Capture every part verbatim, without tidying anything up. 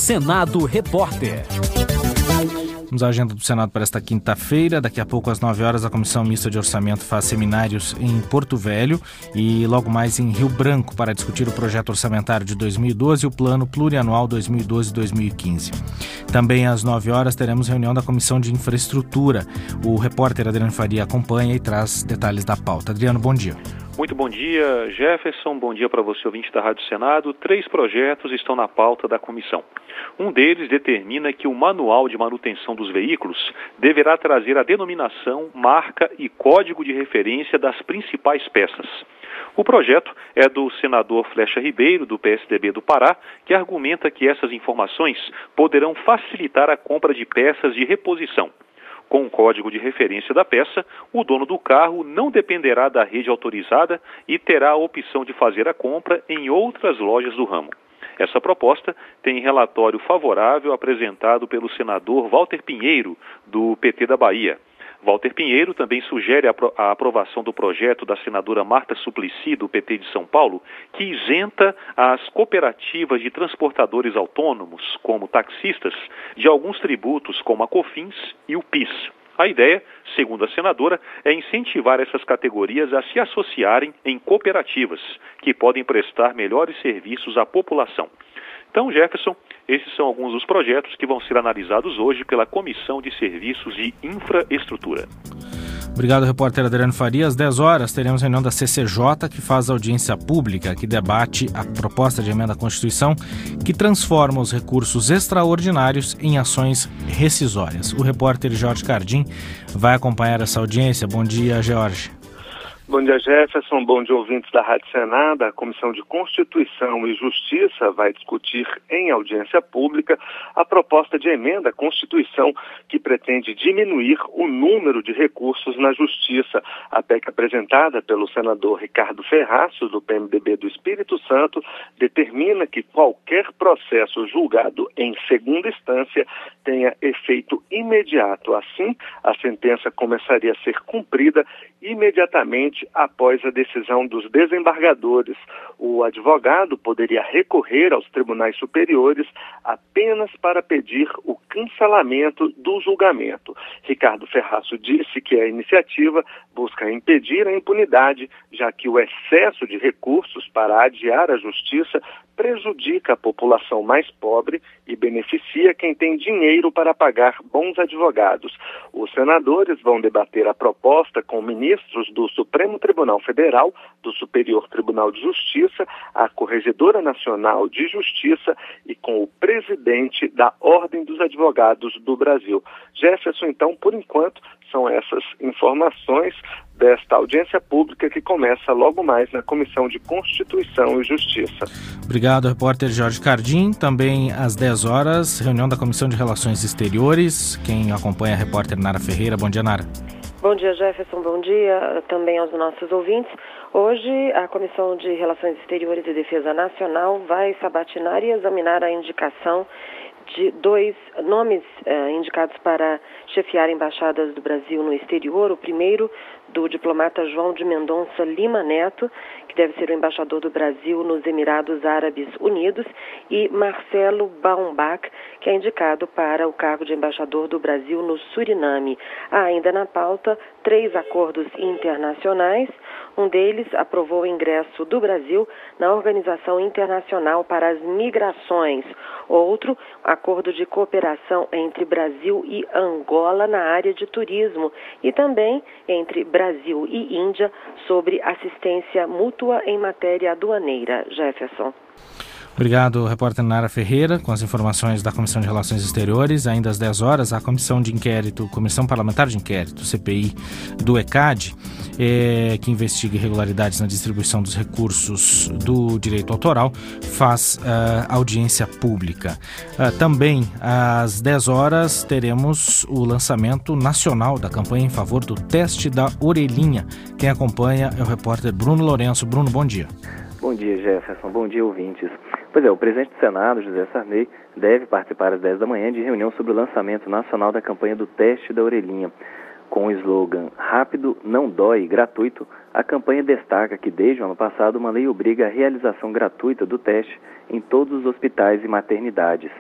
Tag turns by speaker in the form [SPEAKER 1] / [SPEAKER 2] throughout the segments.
[SPEAKER 1] Senado Repórter. Vamos à agenda do Senado para esta quinta-feira. Daqui a pouco, às nove horas, a Comissão Mista de Orçamento faz seminários em Porto Velho e logo mais em Rio Branco para discutir o projeto orçamentário de dois mil e doze e o Plano Plurianual dois mil e doze a dois mil e quinze. Também às nove horas teremos reunião da Comissão de Infraestrutura. O repórter Adriano Faria acompanha e traz detalhes da pauta. Adriano, bom dia.
[SPEAKER 2] Muito bom dia, Jefferson. Bom dia para você, ouvinte da Rádio Senado. Três projetos estão na pauta da comissão. Um deles determina que o Manual de Manutenção dos Veículos deverá trazer a denominação, marca e código de referência das principais peças. O projeto é do senador Flecha Ribeiro, do P S D B do Pará, que argumenta que essas informações poderão facilitar a compra de peças de reposição. Com o código de referência da peça, o dono do carro não dependerá da rede autorizada e terá a opção de fazer a compra em outras lojas do ramo. Essa proposta tem relatório favorável apresentado pelo senador Walter Pinheiro, do P T da Bahia. Walter Pinheiro também sugere a aprovação do projeto da senadora Marta Suplicy, do P T de São Paulo, que isenta as cooperativas de transportadores autônomos, como taxistas, de alguns tributos como a COFINS e o PIS. A ideia, segundo a senadora, é incentivar essas categorias a se associarem em cooperativas, que podem prestar melhores serviços à população. Então, Jefferson, esses são alguns dos projetos que vão ser analisados hoje pela Comissão de Serviços de Infraestrutura.
[SPEAKER 1] Obrigado, repórter Adriano Faria. Às dez horas teremos reunião da C C J, que faz audiência pública, que debate a proposta de emenda à Constituição que transforma os recursos extraordinários em ações rescisórias. O repórter Jorge Cardim vai acompanhar essa audiência. Bom dia, Jorge.
[SPEAKER 3] Bom dia, Jefferson. Bom dia, ouvintes da Rádio Senado. A Comissão de Constituição e Justiça vai discutir em audiência pública a proposta de emenda à Constituição que pretende diminuir o número de recursos na Justiça. A P E C apresentada pelo senador Ricardo Ferraço, do P M D B do Espírito Santo, determina que qualquer processo julgado em segunda instância tenha efeito imediato. Assim, a sentença começaria a ser cumprida imediatamente após a decisão dos desembargadores. O advogado poderia recorrer aos tribunais superiores apenas para pedir o cancelamento do julgamento. Ricardo Ferraço disse que a iniciativa busca impedir a impunidade, já que o excesso de recursos para adiar a justiça prejudica a população mais pobre e beneficia quem tem dinheiro para pagar bons advogados. Os senadores vão debater a proposta com ministros do Supremo Tribunal Federal, do Superior Tribunal de Justiça, a Corregedora Nacional de Justiça e com o presidente da Ordem dos Advogados do Brasil. Jefferson, então, por enquanto, são essas informações desta audiência pública que começa logo mais na Comissão de Constituição e Justiça.
[SPEAKER 1] Obrigado, repórter Jorge Cardim. Também às dez horas, reunião da Comissão de Relações Exteriores. Quem acompanha é a repórter Nara Ferreira. Bom dia, Nara.
[SPEAKER 4] Bom dia, Jefferson. Bom dia também aos nossos ouvintes. Hoje, a Comissão de Relações Exteriores e Defesa Nacional vai sabatinar e examinar a indicação de dois nomes eh, indicados para chefiar embaixadas do Brasil no exterior. O primeiro, do diplomata João de Mendonça Lima Neto, que deve ser o embaixador do Brasil nos Emirados Árabes Unidos, e Marcelo Baumbach, que é indicado para o cargo de embaixador do Brasil no Suriname. Há ainda na pauta três acordos internacionais. Um deles aprovou o ingresso do Brasil na Organização Internacional para as Migrações. Outro, acordo de cooperação entre Brasil e Angola na área de turismo. E também entre Brasil e Índia sobre assistência mútua em matéria aduaneira. Jefferson.
[SPEAKER 1] Obrigado, repórter Nara Ferreira, com as informações da Comissão de Relações Exteriores. Ainda às dez horas, a Comissão de Inquérito, Comissão Parlamentar de Inquérito, C P I, do ECAD, é, que investiga irregularidades na distribuição dos recursos do direito autoral, faz uh, audiência pública. Uh, também, às dez horas, teremos o lançamento nacional da campanha em favor do teste da orelhinha. Quem acompanha é o repórter Bruno Lourenço. Bruno, bom dia.
[SPEAKER 5] Bom dia, Jefferson. Bom dia, ouvintes. Pois é, o presidente do Senado, José Sarney, deve participar às dez da manhã de reunião sobre o lançamento nacional da campanha do teste da orelhinha. Com o slogan "Rápido, não dói, gratuito", a campanha destaca que desde o ano passado uma lei obriga a realização gratuita do teste em todos os hospitais e maternidades.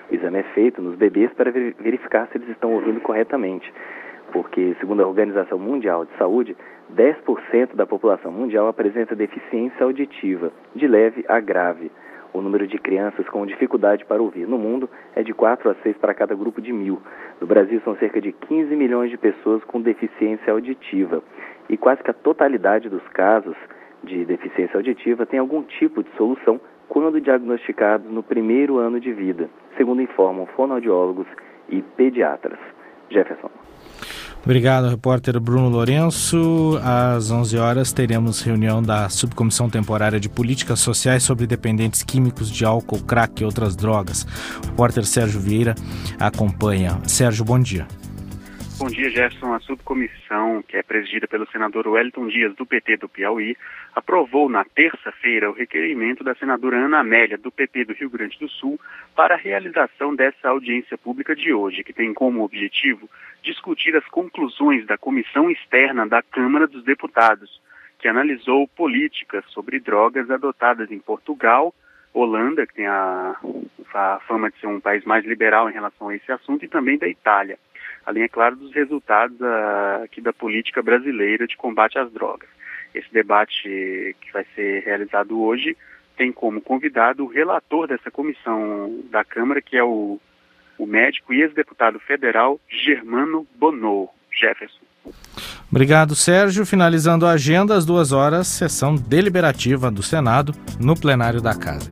[SPEAKER 5] O exame é feito nos bebês para verificar se eles estão ouvindo corretamente, porque, segundo a Organização Mundial de Saúde, dez por cento da população mundial apresenta deficiência auditiva, de leve a grave. O número de crianças com dificuldade para ouvir no mundo é de quatro a seis para cada grupo de mil. No Brasil, são cerca de quinze milhões de pessoas com deficiência auditiva. E quase que a totalidade dos casos de deficiência auditiva tem algum tipo de solução quando diagnosticados no primeiro ano de vida, segundo informam fonoaudiólogos e pediatras. Jefferson.
[SPEAKER 1] Obrigado, repórter Bruno Lourenço. Às onze horas teremos reunião da Subcomissão Temporária de Políticas Sociais sobre dependentes químicos de álcool, crack e outras drogas. O repórter Sérgio Vieira acompanha. Sérgio, bom dia.
[SPEAKER 6] Bom dia, Jefferson. A subcomissão, que é presidida pelo senador Wellington Dias, do P T do Piauí, aprovou na terça-feira o requerimento da senadora Ana Amélia, do P P do Rio Grande do Sul, para a realização dessa audiência pública de hoje, que tem como objetivo discutir as conclusões da Comissão Externa da Câmara dos Deputados, que analisou políticas sobre drogas adotadas em Portugal, Holanda, que tem a, a fama de ser um país mais liberal em relação a esse assunto, e também da Itália, além, é claro, dos resultados uh, aqui da política brasileira de combate às drogas. Esse debate que vai ser realizado hoje tem como convidado o relator dessa comissão da Câmara, que é o, o médico e ex-deputado federal Germano Bonneau. Jefferson.
[SPEAKER 1] Obrigado, Sérgio. Finalizando a agenda, às duas horas, sessão deliberativa do Senado no plenário da Casa.